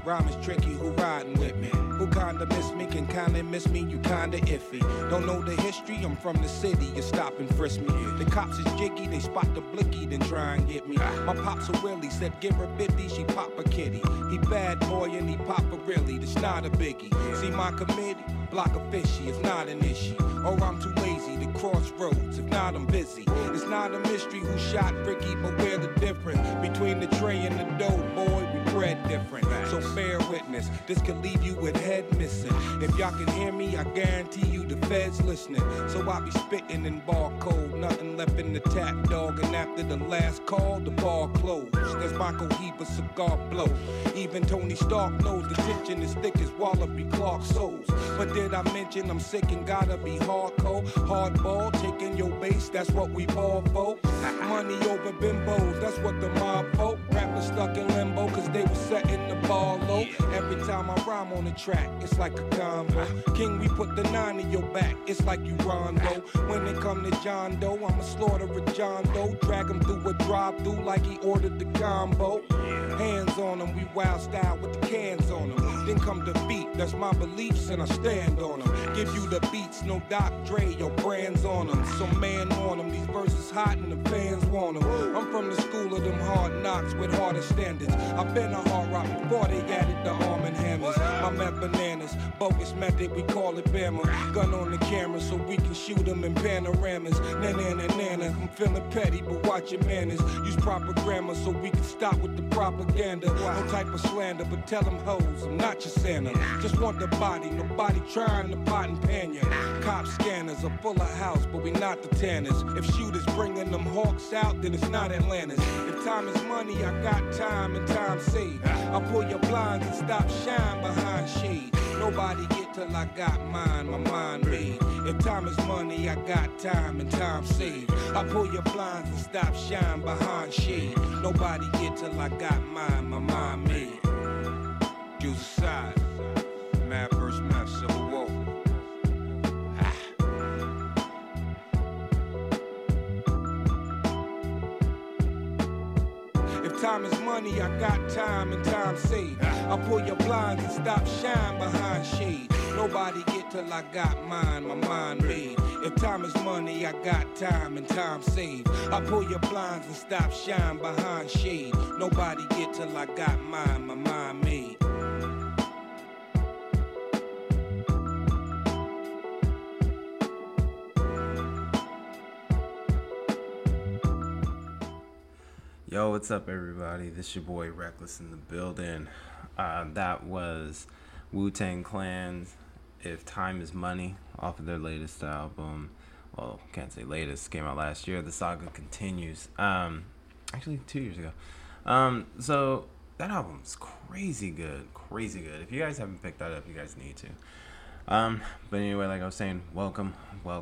Rhyme is tricky, who riding with me? Who kinda miss me, can kinda miss me, you kinda iffy. Don't know the history, I'm from the city, you stop and frisk me. The cops is jiggy, they spot the blicky, then try and get me. My pops a willie, said give her 50, she pop a kitty. He bad boy and he pop a really, that's not a biggie. See my committee, block a fishy, it's not an issue. Or I'm too lazy to cross roads, if not I'm busy. It's not a mystery who shot Ricky, but we're the difference between the tray and the dough, boy, we bred different. So bear witness, this could leave you with head missing. If y'all can hear me, I guarantee you the feds listening. So I be spitting in bar code, nothing left in the tap, dog. And after the last call, the bar closed. There's my Cohiba cigar blow. Even Tony Stark knows the tension is thick as Wallaby Clark souls. But did I mention I'm sick and gotta be hardcore? Hardball, taking your base, that's what we ball for. Money over bimbos, that's what the mob folk. Rappers stuck in limbo, cause they was setting the bar low. Every time I rhyme on the track, it's like a combo. King, we put the 9 in your back, it's like you Rondo. When it come to John Doe, I'ma slaughter a John Doe. Drag him through a drive-through like he ordered the combo. Hands on him, we wild style with the cans on him. Then come the beat, that's my beliefs and I stand on them. Give you the beats, no Doc Dre, your brands on them. So man on them, these verses hot and the fans want them. I'm from the school of them hard knocks with harder standards. I've been a hard rock before they added the arm and hammers. My meth bananas, bogus method, we call it Bama. Gun on the camera so we can shoot them in panoramas. Nana, I'm feeling petty, but watch your manners. Use proper grammar so we can stop with the propaganda. No type of slander, but tell them hoes, I'm not your Santa. Just want the body, nobody trying to pot and pan ya. Cop scanners are full of house, but we not the Tanners. If shooters bringing them hawks out, then it's not Atlantis. If time is money, I got time and time saved. I pull your blinds and stop shine behind shade. Nobody get till I got mine, my mind made. If time is money, I got time and time saved. I pull your blinds and stop shine behind shade. Nobody get till I got mine, my mind made. Use a side, Mad vs. Mad, Civil War. If time is money, I got time and time saved. I pull your blinds and stop shine behind shade. Nobody get till I got mine, my mind made. If time is money, I got time and time saved. I pull your blinds and stop shine behind shade. Nobody get till I got mine, my mind made. Yo, what's up, everybody? This your boy Reckless in the building. That was Wu-Tang Clan's If Time Is Money off of their latest album. Well, can't say latest, came out last year. The saga continues. Actually 2 years ago. So that album's crazy good. If you guys haven't picked that up, you guys need to. But anyway, like I was saying, welcome.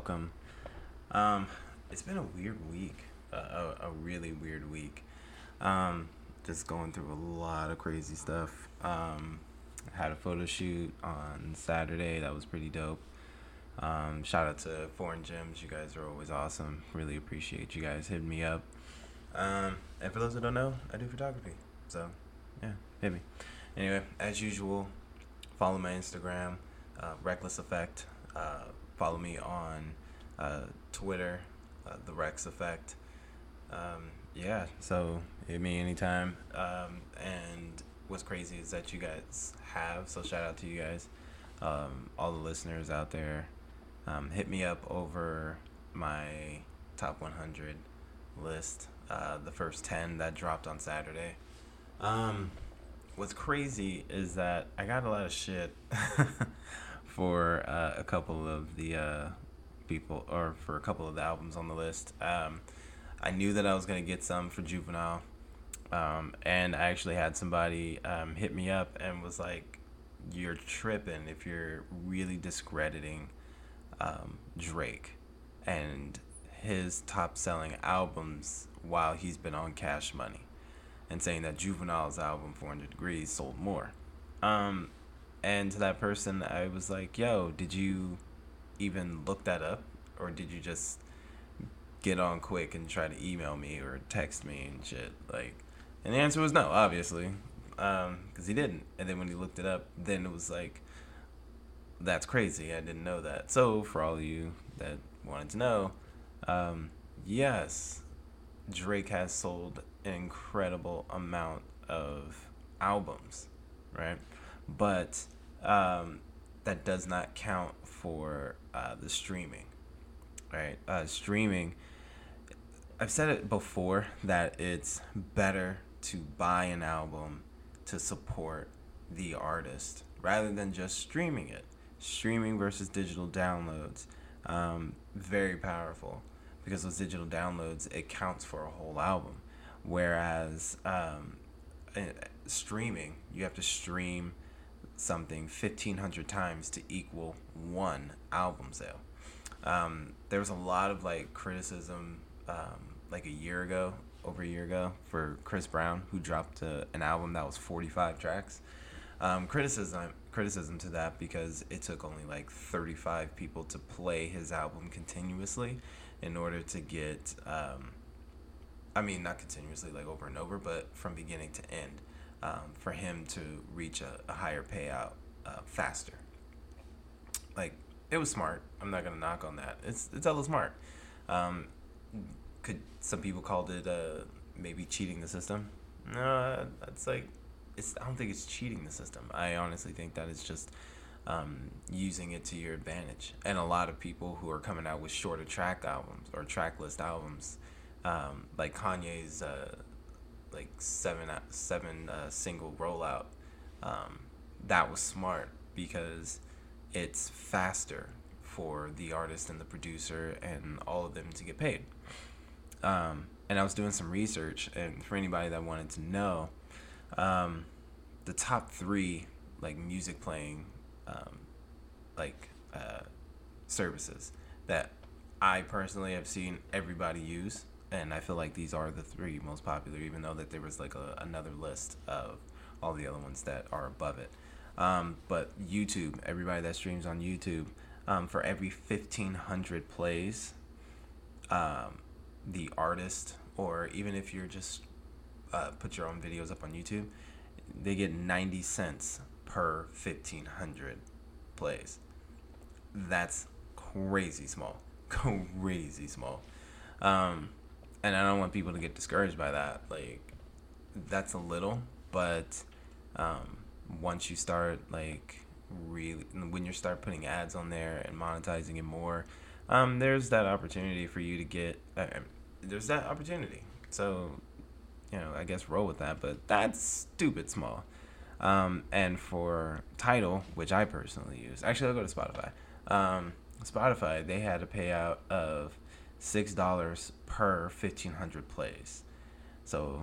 It's been a weird week. A really weird week. Just going through a lot of crazy stuff. Had a photo shoot on Saturday. That was pretty dope. Shout out to Foreign Gems. You guys are always awesome. Really appreciate you guys hitting me up. And for those who don't know, I do photography. So, yeah, hit me. Anyway, as usual, follow my Instagram, Reckless Effect. Follow me on Twitter, The Rex Effect. Yeah, so hit me anytime. And what's crazy is that you guys have, so shout out to you guys, all the listeners out there. Hit me up over my top 100 list, the first 10 that dropped on Saturday. What's crazy is that I got a lot of shit for a couple of the people, or for a couple of the albums on the list. I knew that I was going to get some for Juvenile, and I actually had somebody hit me up and was like, you're tripping if you're really discrediting Drake and his top-selling albums while he's been on Cash Money, and saying that Juvenile's album 400 Degrees sold more. And to that person, I was like, yo, did you even look that up, or did you just get on quick and try to email me or text me and shit? Like, and the answer was no, obviously. because he didn't. And then when he looked it up, then it was like, that's crazy. I didn't know that. So for all of you that wanted to know, yes, Drake has sold an incredible amount of albums, right? But that does not count for the streaming, right? Streaming, I've said it before that it's better to buy an album to support the artist rather than just streaming it. Streaming versus digital downloads, very powerful, because those digital downloads, it counts for a whole album, whereas streaming, you have to stream something 1,500 times to equal one album sale. There was a lot of like criticism like over a year ago, for Chris Brown, who dropped an album that was 45 tracks. Criticism to that, because it took only like 35 people to play his album continuously in order to get, I mean, not continuously like over and over, but from beginning to end, for him to reach a higher payout faster. Like, it was smart. I'm not gonna knock on that. It's hella smart. Could some people called it maybe cheating the system? No, that's like, I don't think it's cheating the system. I honestly think that it's just using it to your advantage. And a lot of people who are coming out with shorter track albums or track list albums, like Kanye's like seven single rollout, that was smart because it's faster for the artist and the producer and all of them to get paid. And I was doing some research, and for anybody that wanted to know, the top 3 like music playing services that I personally have seen everybody use, and I feel like these are the 3 most popular, even though that there was like another list of all the other ones that are above it. But YouTube, everybody that streams on YouTube, for every 1,500 plays, the artist, or even if you're just put your own videos up on YouTube, they get 90 cents per 1,500 plays. That's crazy small. Crazy small. And I don't want people to get discouraged by that. Like, that's a little, but once you start, like, really, when you start putting ads on there and monetizing it more, there's that opportunity for you to get, there's that opportunity. So, I guess roll with that, but that's stupid small. And for Tidal, which I personally use, actually I'll go to Spotify. Spotify, they had a payout of $6 per 1,500 plays. So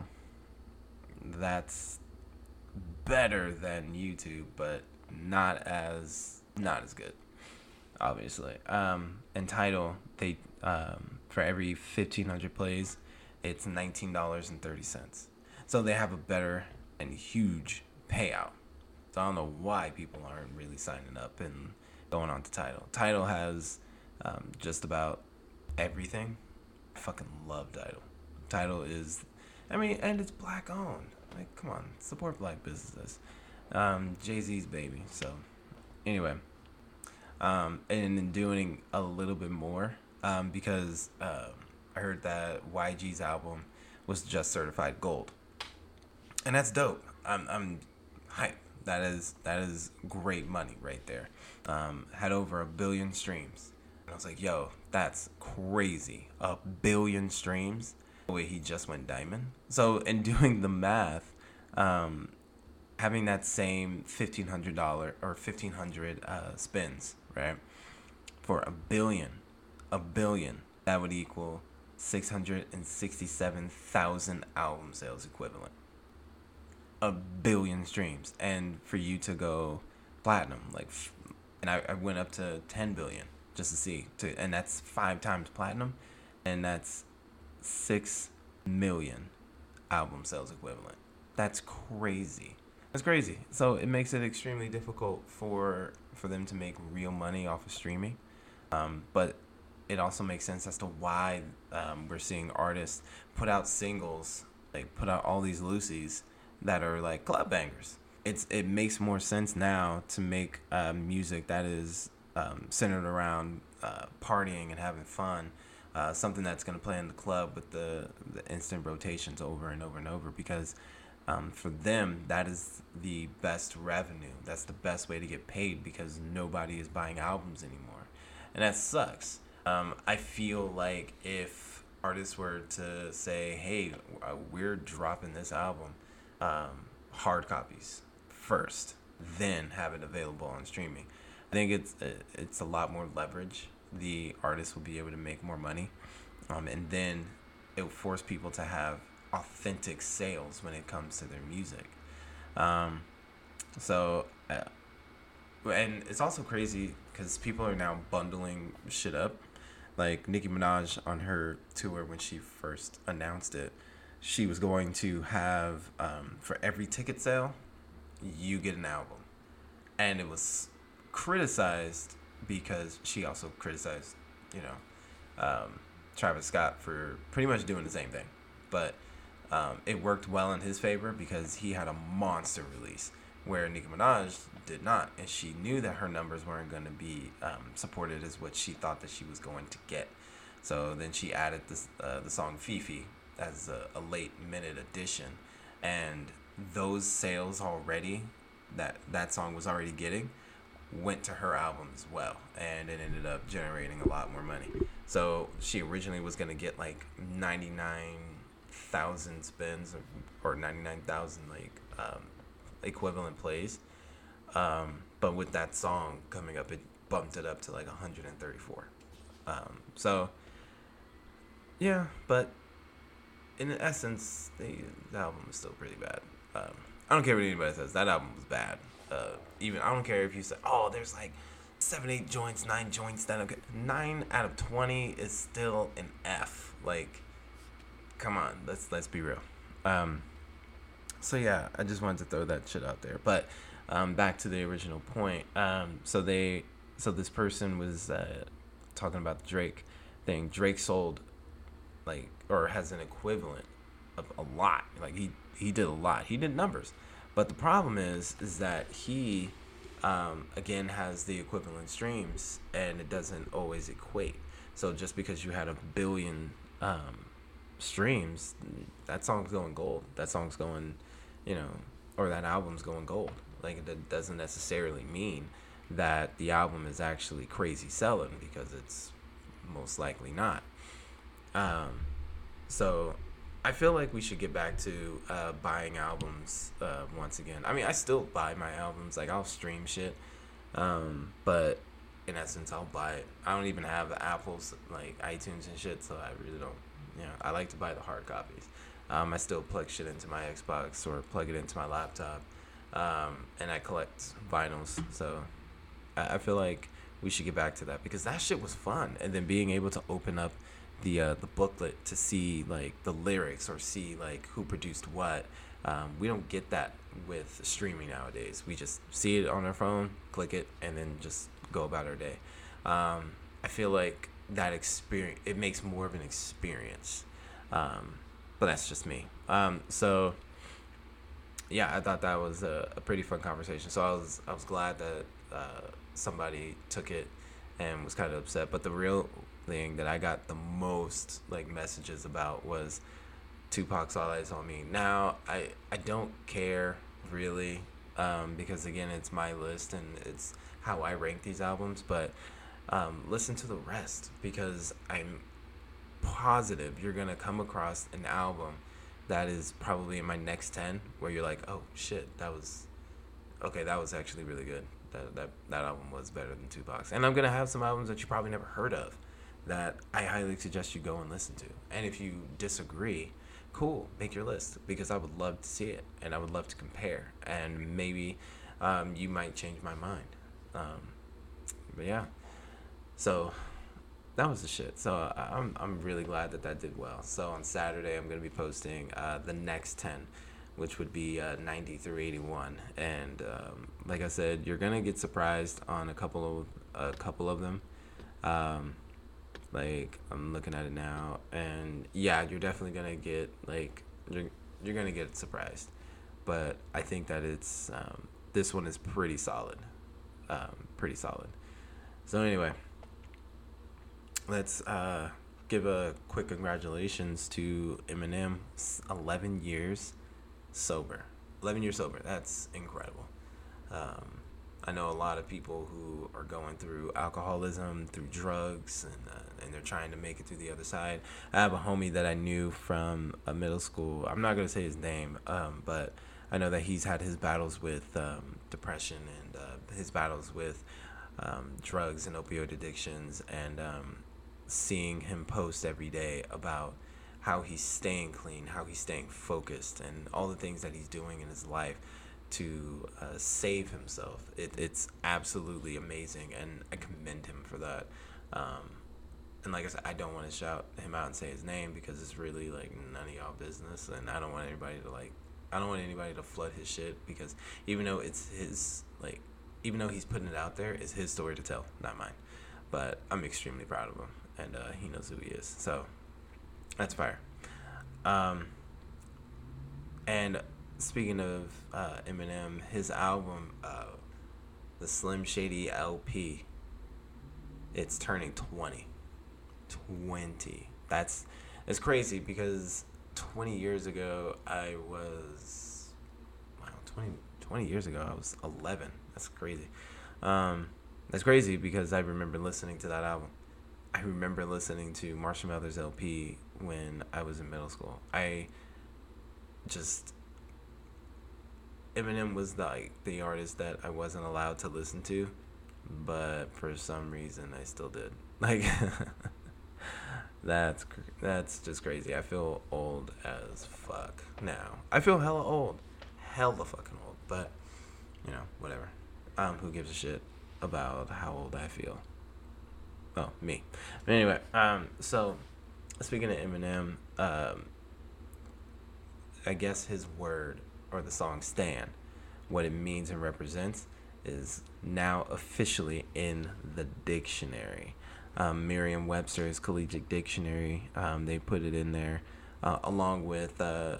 that's better than YouTube, but not as good, obviously. And Tidal, they for every 1,500 plays, it's $19.30. So they have a better and huge payout. So I don't know why people aren't really signing up and going on to Tidal. Tidal has just about everything. I fucking love Tidal. Tidal is, and it's black owned. Like, come on, support black businesses. Jay-Z's baby. So anyway, and in doing a little bit more, because I heard that YG's album was just certified gold, and that's dope. I'm hyped. That is great money right there. Had over 1 billion streams, and I was like, yo, that's crazy. 1 billion streams. Wait, he just went diamond. So in doing the math, having that same $1,500 or 1,500 spins, right, for 1 billion, that would equal 667,000 album sales equivalent. 1 billion streams, and for you to go platinum, like, and I went up to 10 billion just to see, and that's 5 times platinum, and that's 6 million album sales equivalent. That's crazy. That's crazy. So it makes it extremely difficult for them to make real money off of streaming, but it also makes sense as to why, we're seeing artists put out singles, like put out all these Lucy's, and it's like, yo, that's crazy. That's crazy. So it makes it extremely difficult for them to make real money off of streaming. But it also makes sense as to why, we're seeing artists put out singles, like put out all these Lucy's, and it's like, yo, that's crazy. that are like club bangers. It makes more sense now to make music that is centered around partying and having fun, something that's going to play in the club with the instant rotations over and over and over, because for them, that is the best revenue. That's the best way to get paid, because nobody is buying albums anymore. And that sucks. I feel like if artists were to say, hey, we're dropping this album, hard copies first, then have it available on streaming, I think it's a lot more leverage. The artist will be able to make more money, and then it will force people to have authentic sales when it comes to their music. So, and it's also crazy because people are now bundling shit up. Like Nicki Minaj on her tour, when she first announced it, she was going to have, for every ticket sale, you get an album. And it was criticized because she also criticized, Travis Scott for pretty much doing the same thing. But it worked well in his favor because he had a monster release, where Nicki Minaj did not, and she knew that her numbers weren't going to be supported as what she thought that she was going to get. So then she added the song Fifi as a late minute addition, and those sales already that song was already getting went to her album as well, and it ended up generating a lot more money. So she originally was going to get like 99,000 spins or 99,000 equivalent plays, but with that song coming up, it bumped it up to like 134. So yeah, but in essence, the album is still pretty bad. I don't care what anybody says, that album was bad. Even I don't care if you say, oh, there's like 7, 8 joints, 9 joints that okay. 9 out of 20 is still an F. Like, come on, let's be real. So yeah, I just wanted to throw that shit out there. But back to the original point. So this person was talking about the Drake thing. Drake sold or has an equivalent of a lot. Like he did a lot. He did numbers. But the problem is that he again has the equivalent streams, and it doesn't always equate. So just because you had 1 billion streams, that song's going gold. That song's going, or that album's going gold. Like, it doesn't necessarily mean that the album is actually crazy selling, because it's most likely not. So I feel like we should get back to buying albums once again. I mean, I still buy my albums. Like, I'll stream shit, but in essence, I'll buy it. I don't even have the Apple's, like, iTunes and shit, so I really don't. I like to buy the hard copies. I still plug shit into my Xbox or plug it into my laptop, and I collect vinyls. So I feel like we should get back to that, because that shit was fun. And then being able to open up the booklet to see like the lyrics or see like who produced what. We don't get that with streaming nowadays. We just see it on our phone, click it, and then just go about our day. I feel like that experience, it makes more of an experience. But that's just me. So yeah, I thought that was a pretty fun conversation. So I was glad that somebody took it and was kind of upset. But the real thing that I got the most like messages about was Tupac's All Eyes on Me. Now I don't care really, because again, it's my list and it's how I rank these albums, but listen to the rest, because I'm positive you're gonna come across an album that is probably in my next 10 where you're like, oh shit, that was actually really good. That album was better than Tupac's. And I'm gonna have some albums that you probably never heard of that I highly suggest you go and listen to. And if you disagree, cool, make your list, because I would love to see it and I would love to compare, and maybe you might change my mind. But yeah, so that was the shit. So I'm really glad that did well. So on Saturday, I'm gonna be posting the next 10, which would be 90 through 81. And like I said, you're gonna get surprised on a couple of them. Like, I'm looking at it now, and yeah, you're definitely gonna get like you're gonna get surprised. but I think that it's this one is pretty solid. Pretty solid. So anyway, let's give a quick congratulations to Eminem. 11 years sober. 11 years sober. That's incredible. I know a lot of people who are going through alcoholism, through drugs, and they're trying to make it through the other side. I have a homie that I knew from a middle school. I'm not going to say his name, but I know that he's had his battles with depression and his battles with drugs and opioid addictions, and seeing him post every day about how he's staying clean, how he's staying focused, and all the things that he's doing in his life to save himself. It's absolutely amazing, and I commend him for that. And like I said, I don't want to shout him out and say his name because it's really like none of y'all business, and I don't want anybody to flood his shit, because even though it's his, like, even though he's putting it out there, it's his story to tell, not mine. But I'm extremely proud of him, and he knows who he is. So that's fire. And speaking of Eminem, his album, the Slim Shady LP, it's turning 20. It's crazy because 20 years ago I was 20 years ago I was 11. That's crazy. That's crazy because I remember listening to that album. I remember listening to Marshall Mathers LP when I was in middle school. Eminem was the artist that I wasn't allowed to listen to, but for some reason I still did. Like, that's just crazy. I feel old as fuck now. I feel hella fucking old. But whatever. Who gives a shit about how old I feel? Oh, me. But anyway, so speaking of Eminem, I guess his word, or the song Stan, what it means and represents, is now officially in the dictionary. Merriam-Webster's Collegiate Dictionary, they put it in there, along with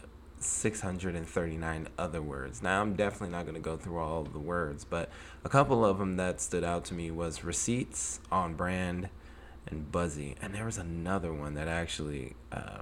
639 other words. Now, I'm definitely not going to go through all of the words, but a couple of them that stood out to me was receipts, on brand, and buzzy. And there was another one that actually,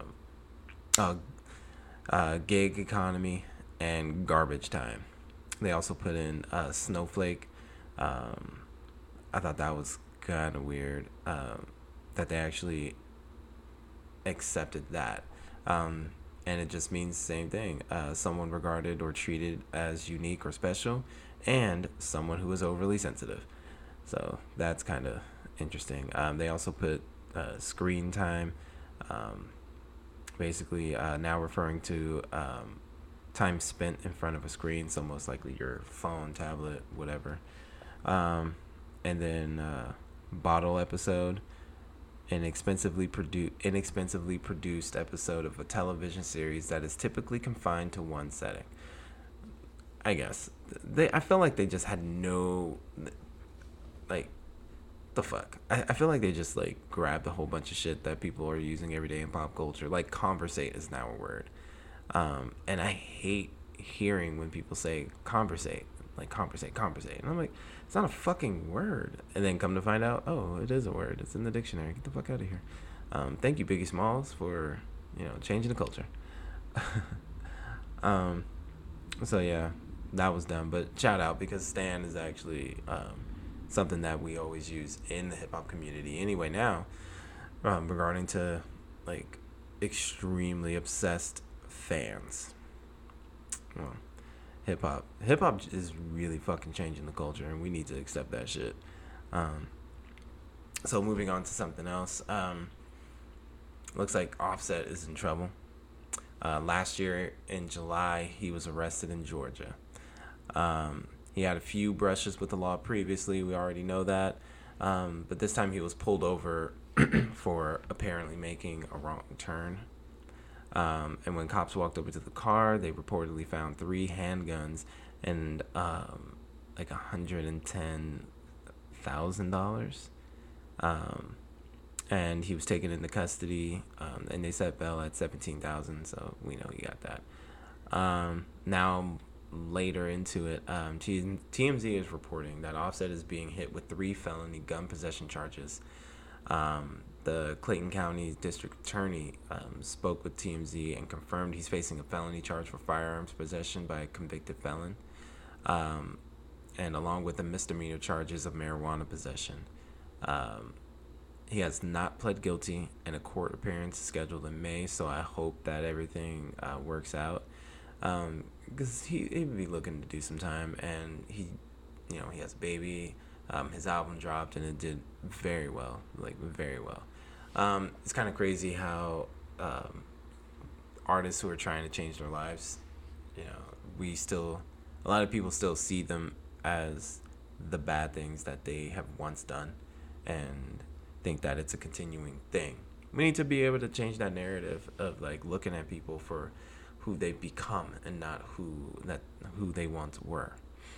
gig economy and garbage time. They also put in snowflake. I thought that was kind of weird, that they actually accepted that. And it just means the same thing. Someone regarded or treated as unique or special, and someone who is overly sensitive. So that's kind of interesting. They also put screen time, basically now referring to time spent in front of a screen, so most likely your phone, tablet, whatever. And then bottle episode, inexpensively produced episode of a television series that is typically confined to one setting. I guess I feel like they just had no, like, the fuck. I feel like they just grabbed a whole bunch of shit that people are using every day in pop culture. Like, conversate is now a word, and I hate hearing when people say conversate, like conversate, and I'm like, it's not a fucking word. And then come to find out, oh, it is a word. It's in the dictionary. Get the fuck out of here. Thank you, Biggie Smalls, for changing the culture. So yeah, that was dumb, but shout out, because Stan is actually something that we always use in the hip hop community anyway now, regarding to extremely obsessed fans. Well, hip hop is really fucking changing the culture, and we need to accept that shit. So moving on to something else, looks like Offset is in trouble. Last year in July, he was arrested in Georgia. He had a few brushes with the law previously. We already know that. But this time he was pulled over for apparently making a wrong turn. And when cops walked over to the car, they reportedly found 3 handguns and $110,000. And he was taken into custody, and they set bail at $17,000. So we know he got that. Now later into it, TMZ is reporting that Offset is being hit with 3 felony gun possession charges. The Clayton County District Attorney spoke with TMZ and confirmed he's facing a felony charge for firearms possession by a convicted felon, and along with the misdemeanor charges of marijuana possession. He has not pled guilty, and a court appearance is scheduled in May, so I hope that everything works out. Because he would be looking to do some time, and he has a baby. His album dropped, and it did very well, very well. It's kind of crazy how artists who are trying to change their lives, a lot of people still see them as the bad things that they have once done, and think that it's a continuing thing. We need to be able to change that narrative of looking at people for who they've become and not who they once were.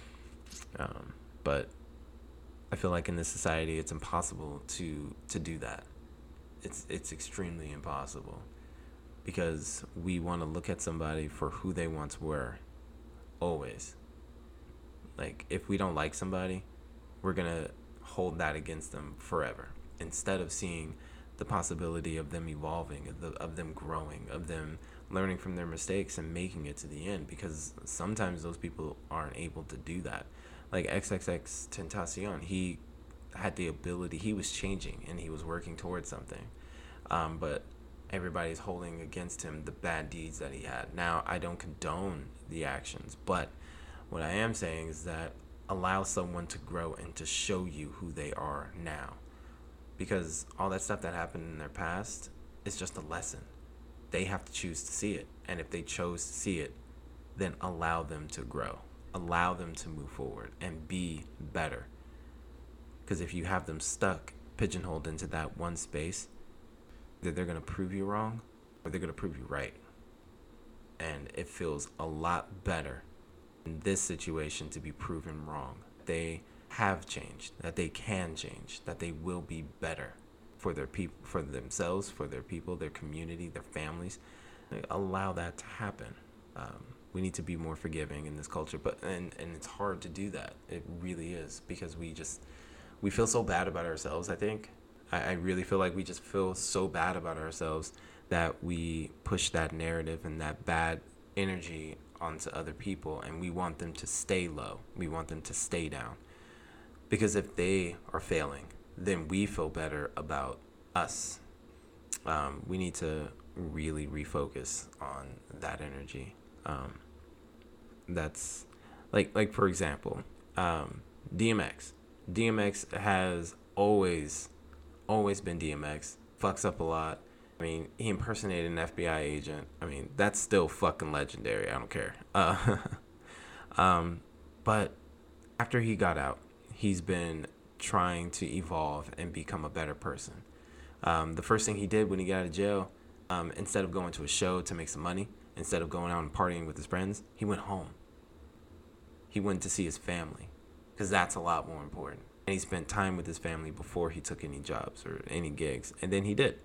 But I feel like in this society, it's impossible to do that. It's extremely impossible, because we want to look at somebody for who they once were, always. If we don't like somebody, we're gonna hold that against them forever, instead of seeing the possibility of them evolving, of them growing, of them learning from their mistakes and making it to the end, because sometimes those people aren't able to do that. Like XXX Tentacion, he had the ability, he was changing and he was working towards something, but everybody's holding against him the bad deeds that he had. Now, I don't condone the actions, but what I am saying is that allow someone to grow and to show you who they are now, because all that stuff that happened in their past is just a lesson. They have to choose to see it, and if they chose to see it, then allow them to grow, allow them to move forward and be better. Because if you have them stuck, pigeonholed into that one space, that they're going to prove you wrong, or they're going to prove you right. And it feels a lot better in this situation to be proven wrong. They have changed, that they can change, that they will be better for their people, for themselves, for their people, their community, their families. Allow that to happen. We need to be more forgiving in this culture, but and it's hard to do that. It really is, because we feel so bad about ourselves. I think I really feel like we just feel so bad about ourselves that we push that narrative and that bad energy onto other people, and we want them to stay low. We want them to stay down, because if they are failing, then we feel better about us. We need to really refocus on that energy. That's like for example, DMX. DMX has always been DMX. Fucks up a lot. I mean, he impersonated an FBI agent. I mean, that's still fucking legendary. I don't care. But after he got out, he's been trying to evolve and become a better person. The first thing he did when he got out of jail, instead of going to a show to make some money, instead of going out and partying with his friends, he went home. He went to see his family, because that's a lot more important. And he spent time with his family before he took any jobs or any gigs, and then he did.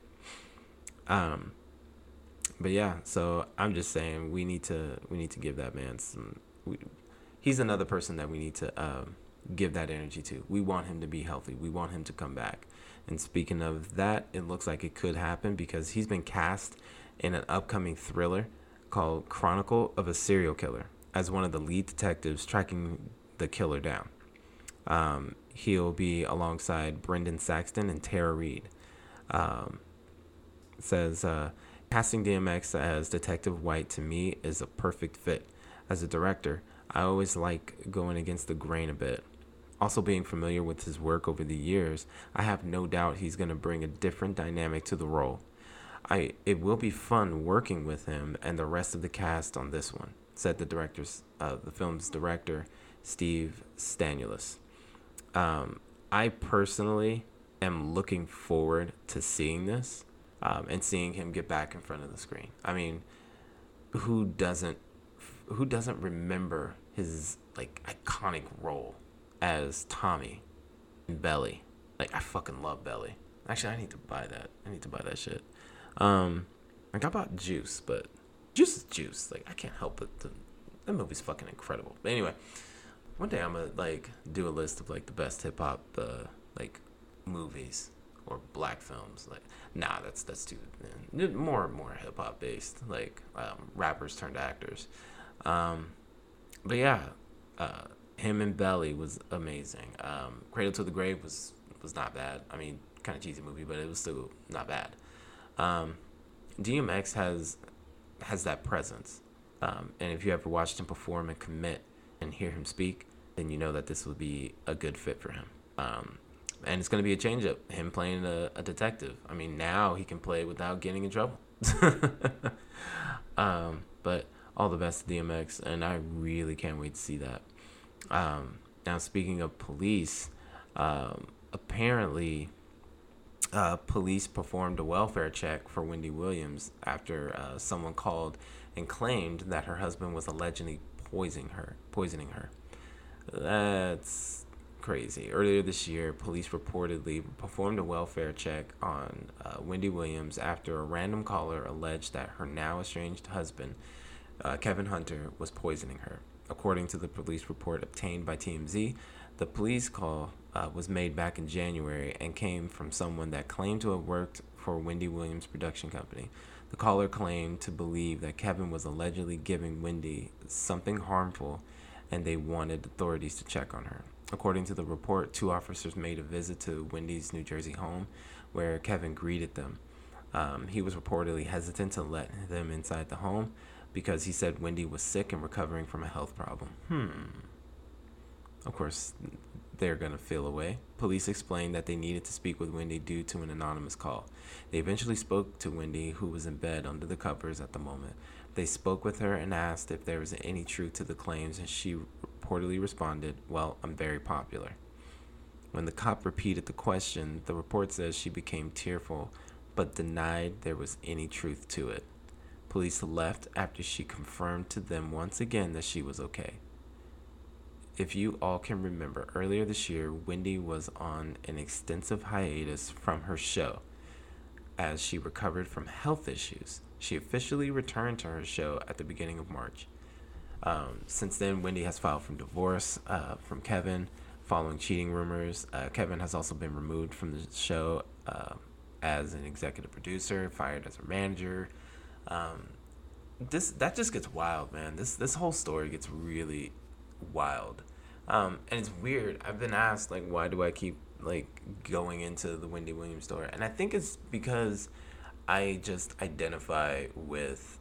But yeah, so I'm just saying we need to give that man some. He's another person that we need to give that energy to. We want him to be healthy. We want him to come back. And speaking of that, it looks like it could happen, because he's been cast in an upcoming thriller called Chronicle of a Serial Killer as one of the lead detectives tracking the killer down. He'll be alongside Brendan Saxton and Tara Reid. Says, casting DMX as Detective White to me is a perfect fit. As a director, I always like going against the grain a bit. Also, being familiar with his work over the years, I have no doubt he's going to bring a different dynamic to the role. It will be fun working with him and the rest of the cast on this one, said the film's director, Steve Stanulus. I personally am looking forward to seeing this, and seeing him get back in front of the screen. I mean, who doesn't remember his iconic role as Tommy in Belly? I fucking love Belly. Actually, I need to buy that shit. I bought Juice, but Juice is Juice. I can't help it. That movie's fucking incredible. But anyway, one day I'm gonna like do a list of like the best hip hop like movies or black films. Like, nah, that's too more hip hop based, like rappers turned actors. But yeah, him and Belly was amazing. Cradle to the Grave was not bad. I mean, kind of cheesy movie, but it was still not bad. DMX has that presence, and if you ever watched him perform and commit and hear him speak, then you know that this would be a good fit for him. And it's going to be a change up, him playing a detective. I mean, now he can play without getting in trouble. But all the best to DMX, and I really can't wait to see that. Now, speaking of police, apparently police performed a welfare check for Wendy Williams after someone called and claimed that her husband was allegedly poisoning her. That's crazy. Earlier this year, police reportedly performed a welfare check on Wendy Williams after a random caller alleged that her now estranged husband, Kevin Hunter, was poisoning her. According to the police report obtained by TMZ, the police call was made back in January and came from someone that claimed to have worked for Wendy Williams' production company. The caller claimed to believe that Kevin was allegedly giving Wendy something harmful, and they wanted authorities to check on her. According to the report, 2 officers made a visit to Wendy's New Jersey home, where Kevin greeted them. He was reportedly hesitant to let them inside the home because he said Wendy was sick and recovering from a health problem. Of course, they're going to feel away. Police explained that they needed to speak with Wendy due to an anonymous call. They eventually spoke to Wendy, who was in bed under the covers at the moment. They spoke with her and asked if there was any truth to the claims, and she reportedly responded, "Well, I'm very popular." When the cop repeated the question, the report says she became tearful, but denied there was any truth to it. Police left after she confirmed to them once again that she was okay. If you all can remember, earlier this year, Wendy was on an extensive hiatus from her show as she recovered from health issues. She officially returned to her show at the beginning of March. Since then, Wendy has filed for divorce from Kevin following cheating rumors. Kevin has also been removed from the show as an executive producer, fired as her manager. That just gets wild, man. This whole story gets really wild. And it's weird. I've been asked, like, why do I keep like going into the Wendy Williams story? And I think it's because I just identify with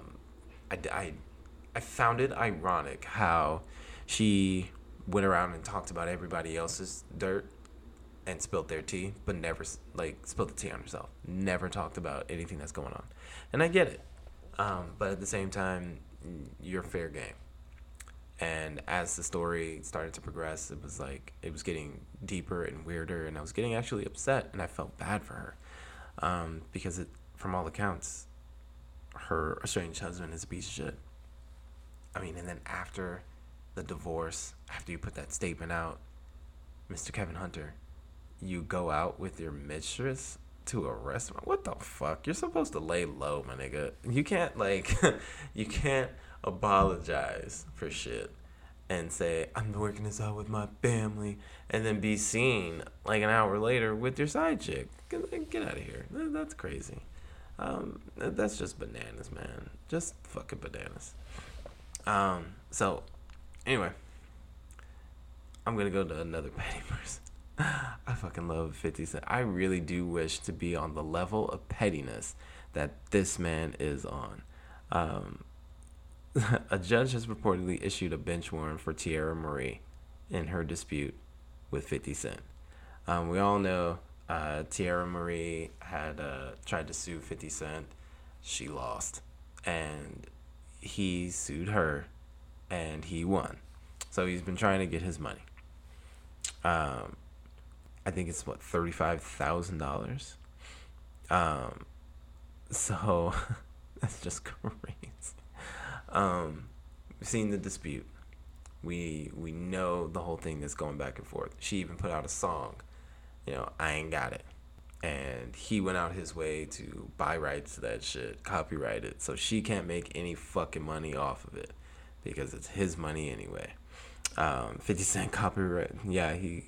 I found it ironic how she went around and talked about everybody else's dirt and spilled their tea, but never like spilled the tea on herself. Never talked about anything that's going on. And I get it. But at the same time, you're fair game. And as the story started to progress, it was getting deeper and weirder, and I was getting actually upset, and I felt bad for her. Because from all accounts, her estranged husband is a piece of shit. I mean, and then after the divorce, after you put that statement out, Mr. Kevin Hunter, you go out with your mistress to a restaurant? What the fuck? You're supposed to lay low, my nigga. You can't, you can't apologize for shit and say, I'm working this out with my family, and then be seen, like, an hour later with your side chick. Get out of here. That's crazy. That's just bananas, man. Just fucking bananas. So, anyway, I'm gonna go to another petty person. I fucking love 50 Cent. I really do wish to be on the level of pettiness that this man is on. A judge has reportedly issued a bench warrant for Tierra Marie in her dispute with 50 Cent. We all know Tierra Marie had tried to sue 50 Cent. She lost. And he sued her, and he won. So he's been trying to get his money. I think it's, $35,000? So that's just crazy. We've seen the dispute. We know the whole thing that's going back and forth. She even put out a song, I Ain't Got It. And he went out his way to buy rights to that shit, copyright it, so she can't make any fucking money off of it. because it's his money anyway. 50 Cent copyright. Yeah, he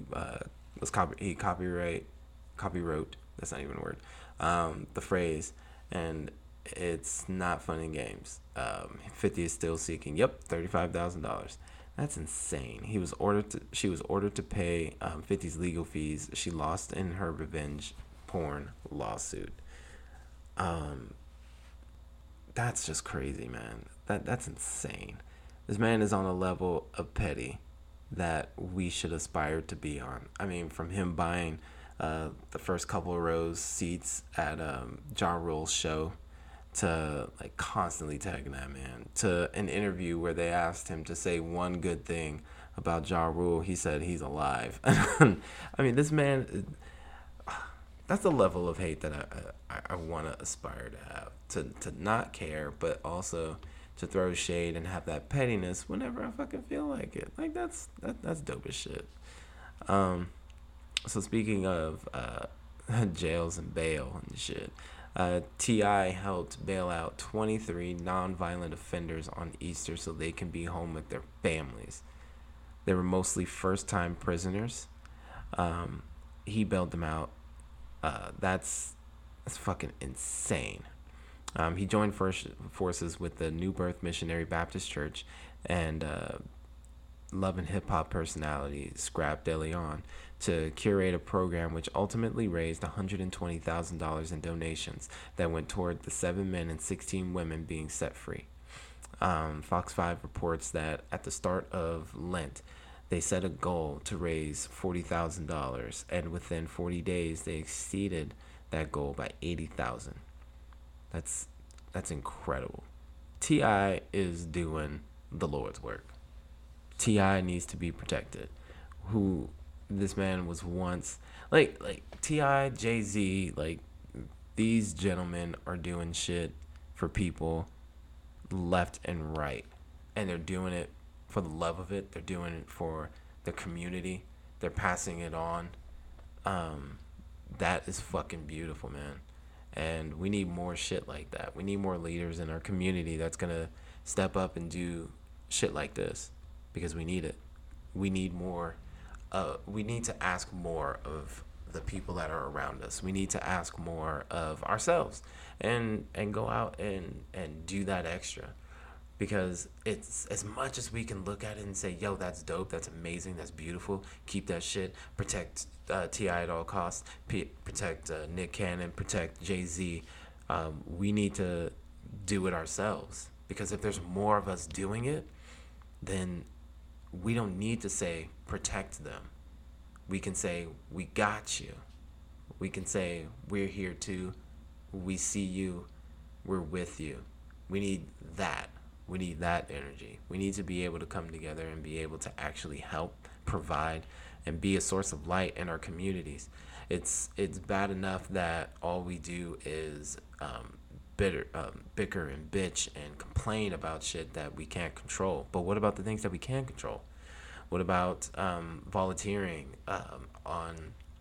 copywrote. That's not even a word. The phrase, and it's not fun and games. 50 is still seeking. Yep, $35,000. That's insane. She was ordered to pay 50's legal fees. She lost in her revenge porn lawsuit. That's just crazy, man. That's insane. This man is on a level of petty that we should aspire to be on. I mean, from him buying the first couple of rows seats at Ja Rule's show, to like constantly tagging that man, to an interview where they asked him to say one good thing about Ja Rule. He said he's alive. I mean, this man, that's the level of hate that I want to aspire to have, to not care, but also to throw shade and have that pettiness whenever I fucking feel like it. Like that's dope as shit. So speaking of jails and bail and shit, T.I. helped bail out 23 nonviolent offenders on Easter so they can be home with their families. They were mostly first-time prisoners. He bailed them out. That's fucking insane. He joined forces with the New Birth Missionary Baptist Church and love and hip-hop personality Scrap De Leon to curate a program which ultimately raised $120,000 in donations that went toward the 7 men and 16 women being set free. Fox 5 reports that at the start of Lent, they set a goal to raise $40,000, and within 40 days, they exceeded that goal by $80,000. That's incredible. T.I. is doing the Lord's work. T.I. needs to be protected. This man was once like T.I., Jay-Z, like these gentlemen are doing shit for people left and right, and they're doing it for the love of it. They're doing it for their community. They're passing it on. That is fucking beautiful, man. And we need more shit like that. We need more leaders in our community that's gonna step up and do shit like this, because we need it. We need more. We need to ask more of the people that are around us. We need to ask more of ourselves, and go out and do that extra, because it's as much as we can look at it and say, yo, that's dope, that's amazing, that's beautiful, keep that shit, protect T.I. at all costs, protect Nick Cannon, protect Jay-Z. We need to do it ourselves, because if there's more of us doing it, then we don't need to say protect them. We can say we got you. We can say we're here too. We see you. We're with you. We need that. We need that energy. We need to be able to come together and be able to actually help, provide, and be a source of light in our communities. It's bad enough that all we do is bicker and bitch and complain about shit that we can't control. But what about the things that we can control? What about volunteering on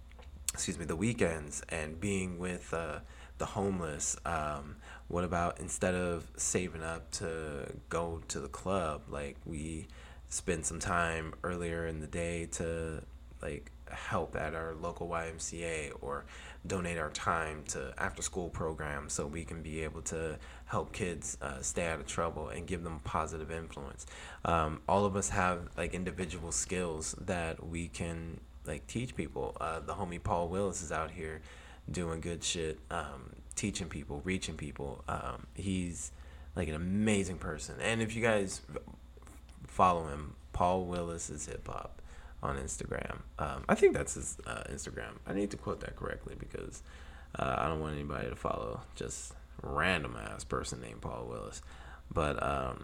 the weekends and being with the homeless? What about, instead of saving up to go to the club, like we spend some time earlier in the day to like help at our local YMCA, or donate our time to after school programs so we can be able to help kids stay out of trouble and give them a positive influence. All of us have like individual skills that we can like teach people. The homie Paul Willis is out here doing good shit, teaching people, reaching people. He's like an amazing person. And if you guys follow him, Paul Willis is hip hop on Instagram. I think that's his Instagram. I need to quote that correctly, because I don't want anybody to follow just random ass person named Paul Willis. But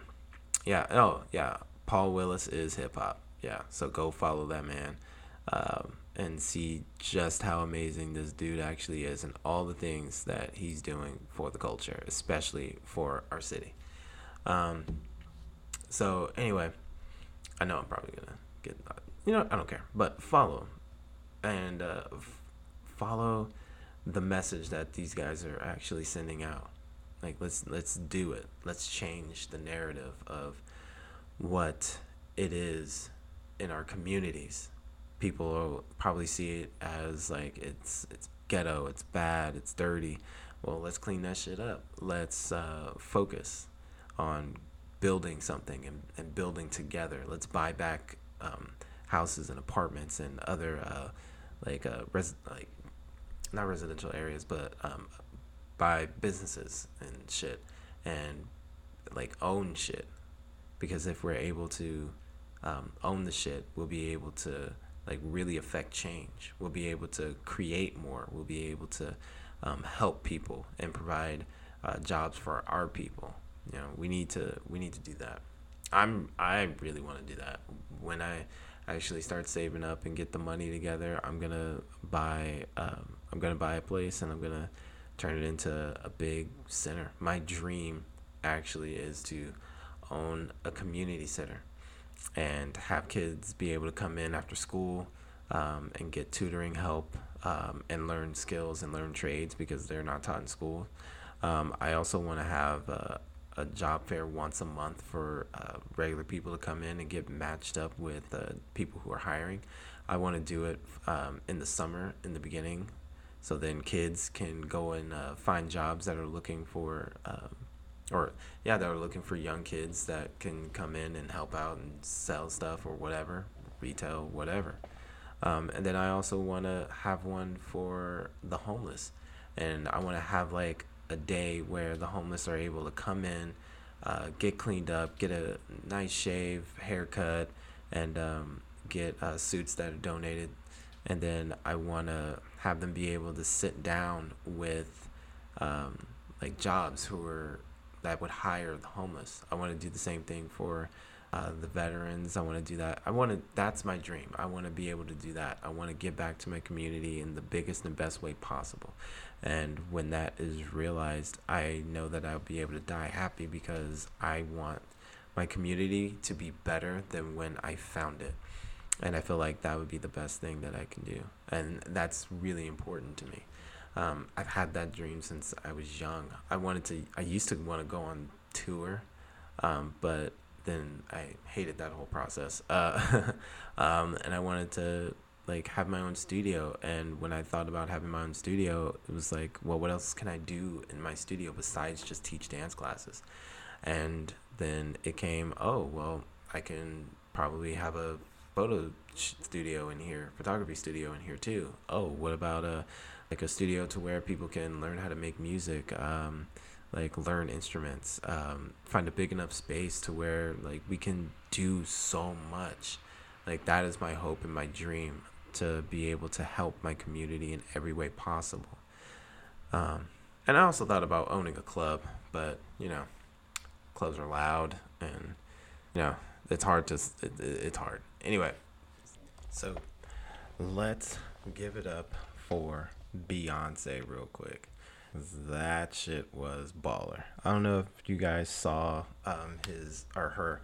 Paul Willis is hip hop. Yeah, so go follow that man and see just how amazing this dude actually is, and all the things that he's doing for the culture, especially for our city. So anyway, I know I'm probably gonna get, I don't care, but follow and follow the message that these guys are actually sending out. Like let's do it. Let's change the narrative of what it is in our communities. People will probably see it as like it's ghetto, it's bad, it's dirty. Well, let's clean that shit up. Let's focus on building something and building together. Let's buy back houses and apartments and other like not residential areas, but buy businesses and shit, and like own shit. Because if we're able to own the shit, we'll be able to like really affect change. We'll be able to create more. We'll be able to help people and provide jobs for our people. You know, we need to do that. I really want to do that. When I actually start saving up and get the money together, I'm gonna buy a place, and I'm gonna turn it into a big center. My dream actually is to own a community center and have kids be able to come in after school and get tutoring help and learn skills and learn trades because they're not taught in school. I also want to have a job fair once a month for regular people to come in and get matched up with people who are hiring. I want to do it in the summer in the beginning, so then kids can go and find jobs that are looking for that are looking for young kids that can come in and help out and sell stuff or whatever, retail, whatever. And then I also want to have one for the homeless, and I want to have like a day where the homeless are able to come in, get cleaned up, get a nice shave, haircut, and get suits that are donated. And then I want to have them be able to sit down with like jobs that would hire the homeless. I want to do the same thing for the veterans. I want to do that. That's my dream. I want to be able to do that. I want to give back to my community in the biggest and best way possible. And when that is realized, I know that I'll be able to die happy, because I want my community to be better than when I found it. And I feel like that would be the best thing that I can do. And that's really important to me. I've had that dream since I was young. I used to want to go on tour, but then I hated that whole process. And I wanted to like have my own studio. And when I thought about having my own studio, it was like, well, what else can I do in my studio besides just teach dance classes? And then it came, oh, well, I can probably have a studio in here, photography studio in here too. Oh, what about a studio to where people can learn how to make music, like learn instruments, find a big enough space to where like we can do so much. Like that is my hope and my dream, to be able to help my community in every way possible. And I also thought about owning a club, but clubs are loud, and it's hard. Anyway, so let's give it up for Beyonce real quick. That shit was baller. I don't know if you guys saw her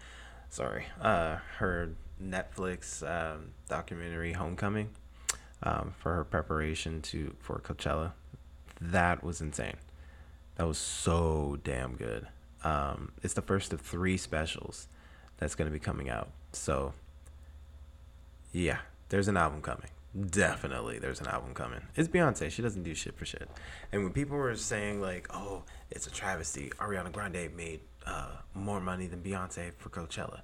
Netflix documentary Homecoming, for her preparation for Coachella. That was insane. That was so damn good. It's the first of 3 specials that's going to be coming out. So yeah, there's an album coming. Definitely there's an album coming. It's Beyonce. She doesn't do shit for shit. And when people were saying like, oh, it's a travesty, Ariana Grande made more money than Beyonce for Coachella,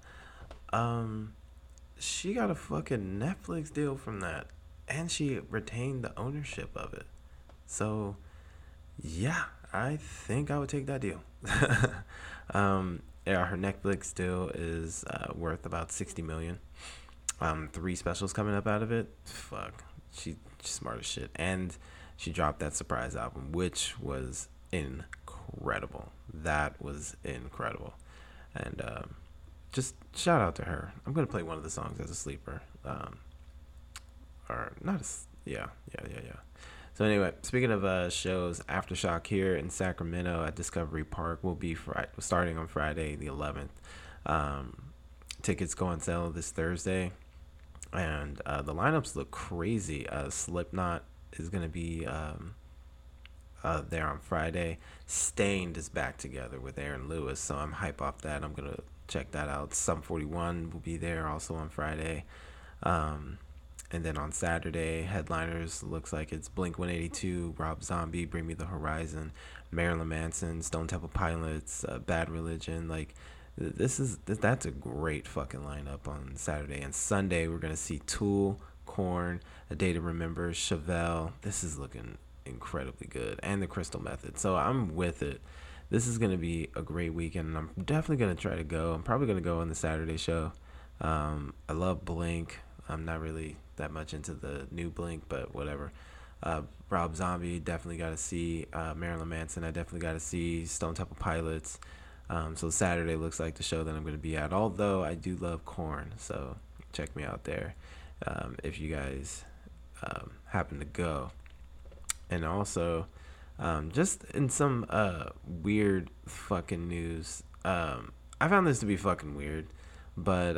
she got a fucking Netflix deal from that, and she retained the ownership of it. So yeah, I think I would take that deal. Yeah, her Netflix deal is worth about $60 million. 3 specials coming up out of it. Fuck, she's smart as shit. And she dropped that surprise album, which was incredible. That was incredible. And just shout out to her. I'm gonna play one of the songs as a sleeper. Or not yeah. So anyway, speaking of shows, Aftershock here in Sacramento at Discovery Park will be starting on Friday the 11th. Tickets go on sale this Thursday, and the lineups look crazy. Slipknot is going to be there on Friday. Stained is back together with Aaron Lewis, so I'm hype off that. I'm going to check that out. Sum 41 will be there also on Friday. And then on Saturday, headliners looks like it's Blink 182, Rob Zombie, Bring Me the Horizon, Marilyn Manson, Stone Temple Pilots, Bad Religion. Like, that's a great fucking lineup on Saturday. And Sunday, we're gonna see Tool, Korn, A Day to Remember, Chevelle. This is looking incredibly good, and the Crystal Method. So I'm with it. This is gonna be a great weekend, and I'm definitely gonna try to go. I'm probably gonna go on the Saturday show. I love Blink. I'm not really that much into the new Blink, but whatever. Rob Zombie, definitely got to see. Marilyn Manson, I definitely got to see. Stone Temple Pilots. So Saturday looks like the show that I'm going to be at. Although I do love Korn, so check me out there if you guys happen to go. And also, just in some weird fucking news, I found this to be fucking weird, but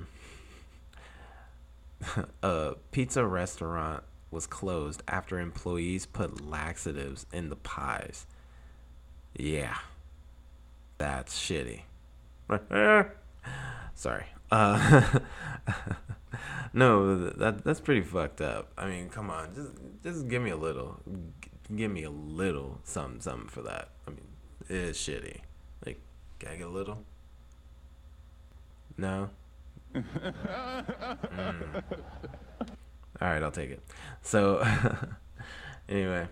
a pizza restaurant was closed after employees put laxatives in the pies. Yeah, that's shitty. Sorry. No, that's pretty fucked up. I mean, come on, just give me a little something for that. I mean, it is shitty. Like, can I get a little? No. All right, I'll take it. So anyway,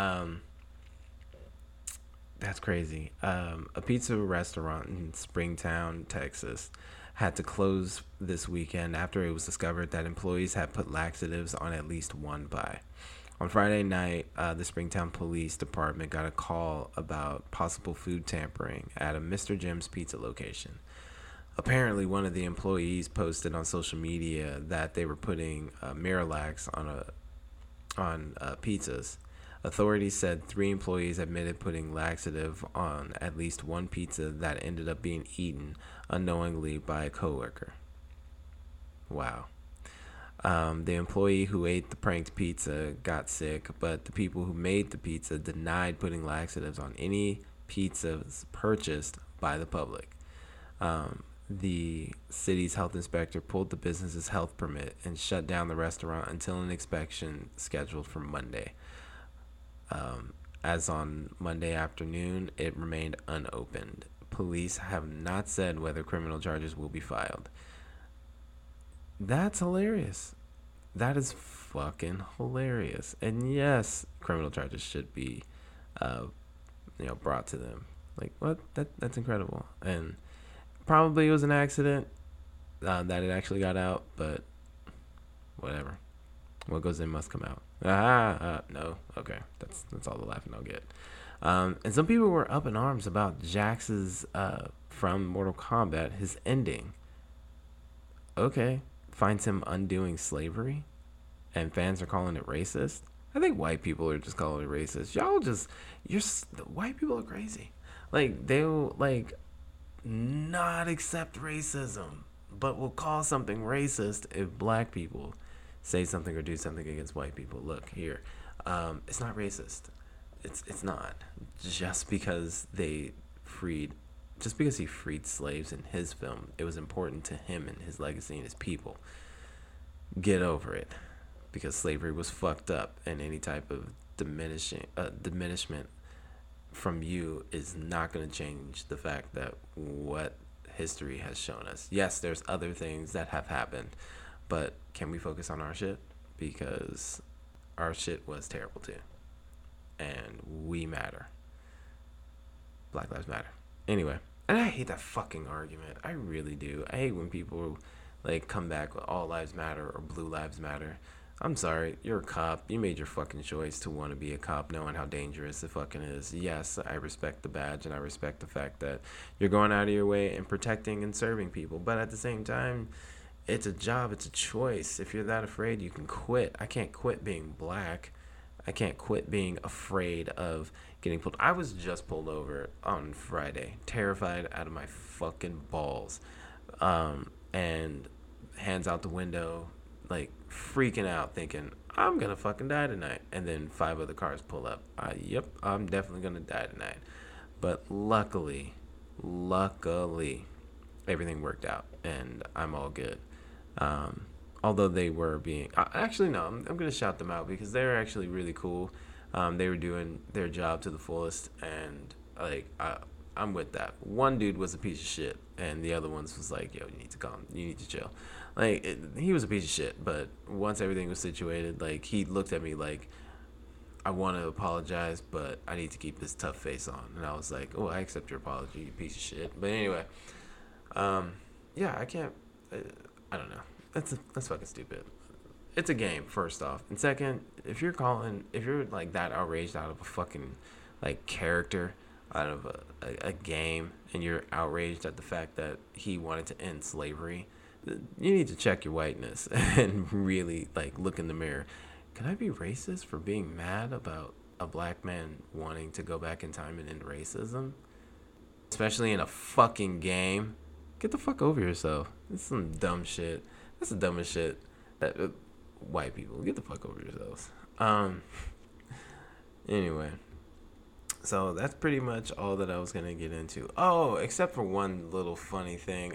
that's crazy. A pizza restaurant in Springtown, Texas, had to close this weekend after it was discovered that employees had put laxatives on at least one pie. On Friday night, the Springtown Police Department got a call about possible food tampering at a Mr. Jim's pizza location. Apparently, one of the employees posted on social media that they were putting Miralax on pizzas. Authorities said 3 employees admitted putting laxative on at least one pizza that ended up being eaten unknowingly by a coworker. Wow. The employee who ate the pranked pizza got sick, but the people who made the pizza denied putting laxatives on any pizzas purchased by the public. The city's health inspector pulled the business's health permit and shut down the restaurant until an inspection scheduled for Monday. As on Monday afternoon, it remained unopened. Police have not said whether criminal charges will be filed. That's hilarious. That is fucking hilarious. And yes, criminal charges should be, brought to them. Like, what? That's incredible. And probably it was an accident that it actually got out, but whatever. What goes in must come out. No. Okay. That's all the laughing I'll get. And some people were up in arms about Jax's from Mortal Kombat, his ending. Okay. Finds him undoing slavery, and fans are calling it racist. I think white people are just calling it racist. White people are crazy. Like, they'll, not accept racism, but will call something racist if black people say something or do something against white people. Look here, it's not racist. It's not. Just because he freed slaves in his film, it was important to him and his legacy and his people. Get over it, because slavery was fucked up, and any type of diminishment from you is not going to change the fact that what history has shown us. Yes, there's other things that have happened, but can we focus on our shit? Because our shit was terrible too, and we matter. Black Lives Matter. Anyway, and I hate that fucking argument. I really do. I hate when people come back with all lives matter or blue lives matter. I'm sorry, you're a cop. You made your fucking choice to want to be a cop, knowing how dangerous it fucking is. Yes, I respect the badge, and I respect the fact that you're going out of your way and protecting and serving people. But at the same time, it's a job, it's a choice. If you're that afraid, you can quit. I can't quit being black. I can't quit being afraid of getting pulled. I was just pulled over on Friday, terrified out of my fucking balls, and hands out the window, freaking out, thinking, I'm gonna fucking die tonight. And then 5 other cars pull up. Yep, I'm definitely gonna die tonight. But luckily, everything worked out, and I'm all good. Um, Although they were being actually no, I'm gonna shout them out because they're actually really cool. They were doing their job to the fullest, and like I'm with that. One dude was a piece of shit, and the other ones was like, "Yo, you need to calm, you need to chill." Like he was a piece of shit, but once everything was situated, like he looked at me like, "I want to apologize, but I need to keep this tough face on," and I was like, "Oh, I accept your apology, you piece of shit." But anyway, um, yeah, I can't. I don't know. That's fucking stupid. It's a game, first off, and second, if you're like that outraged out of a fucking like character, out of a game, and you're outraged at the fact that he wanted to end slavery, you need to check your whiteness and really like look in the mirror. Can I be racist for being mad about a black man wanting to go back in time and end racism? Especially in a fucking game. Get the fuck over yourself. This is some dumb shit. That's the dumbest shit. White people, get the fuck over yourselves. Anyway, so that's pretty much all that I was gonna get into. Oh, except for one little funny thing.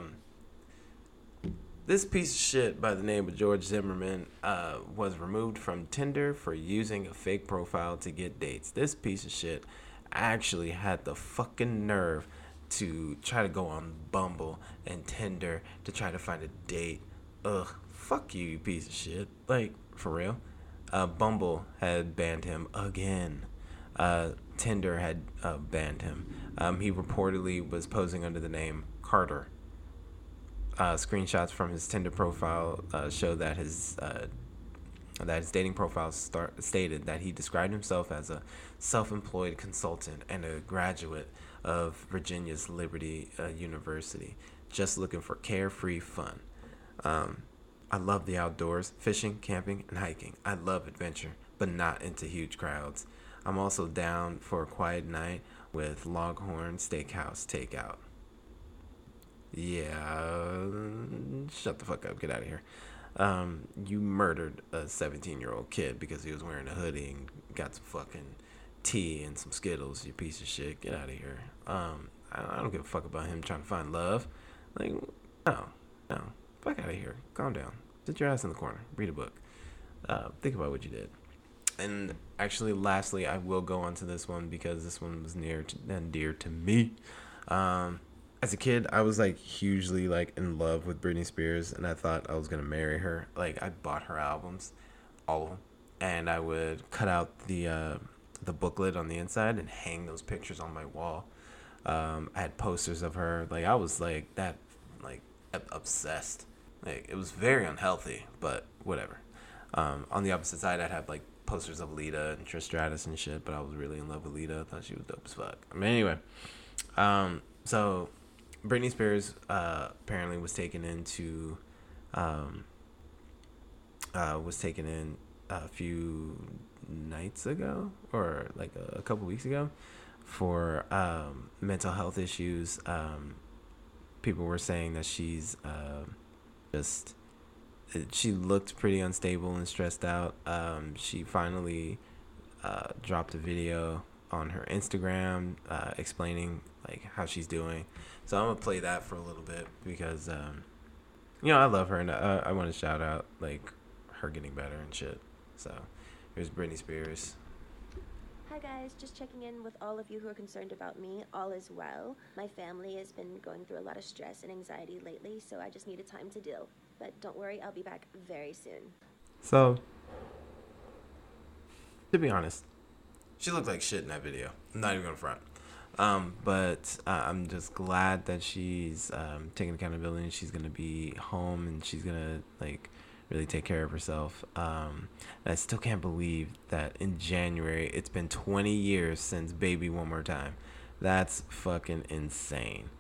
This piece of shit by the name of George Zimmerman was removed from Tinder for using a fake profile to get dates. This piece of shit actually had the fucking nerve to try to go on Bumble and Tinder to try to find a date. Ugh, fuck you, you piece of shit. Like, for real. Bumble had banned him again. Tinder had banned him. He reportedly was posing under the name Carter. Screenshots from his Tinder profile show that his dating profile stated that he described himself as a self-employed consultant and a graduate of Virginia's Liberty University, just looking for carefree fun. I love the outdoors, fishing, camping, and hiking. I love adventure, but not into huge crowds. I'm also down for a quiet night with Longhorn Steakhouse takeout. Yeah, shut the fuck up. Get out of here. You murdered a 17-year-old kid because he was wearing a hoodie and got some fucking tea and some Skittles, you piece of shit. Get out of here. I don't give a fuck about him trying to find love. Like, no. Fuck out of here. Calm down. Sit your ass in the corner. Read a book. Think about what you did. And actually, lastly, I will go on to this one because this one was near and dear to me. As a kid, I was like hugely like in love with Britney Spears, and I thought I was gonna marry her. Like, I bought her albums, all of them, and I would cut out the booklet on the inside and hang those pictures on my wall. I had posters of her. Like, I was like that, like obsessed. Like, it was very unhealthy, but whatever. On the opposite side, I'd have like posters of Lita and Trish Stratus and shit, but I was really in love with Lita. I thought she was dope as fuck. I mean, anyway, so Britney Spears apparently was taken into a few nights ago, or like a couple weeks ago, for mental health issues. People were saying that she's she looked pretty unstable and stressed out. She finally dropped a video on her Instagram explaining like how she's doing. So I'm gonna play that for a little bit because I love her, and I want to shout out like her getting better and shit. So here's Britney Spears. Hi guys, just checking in with all of you who are concerned about me. All is well. My family has been going through a lot of stress and anxiety lately, so I just needed time to deal. But don't worry, I'll be back very soon. So, to be honest, she looked like shit in that video. I'm not even gonna front. But I'm just glad that she's taking accountability and she's gonna be home and she's gonna like really take care of herself. And I still can't believe that in January it's been 20 years since Baby One More Time. That's fucking insane.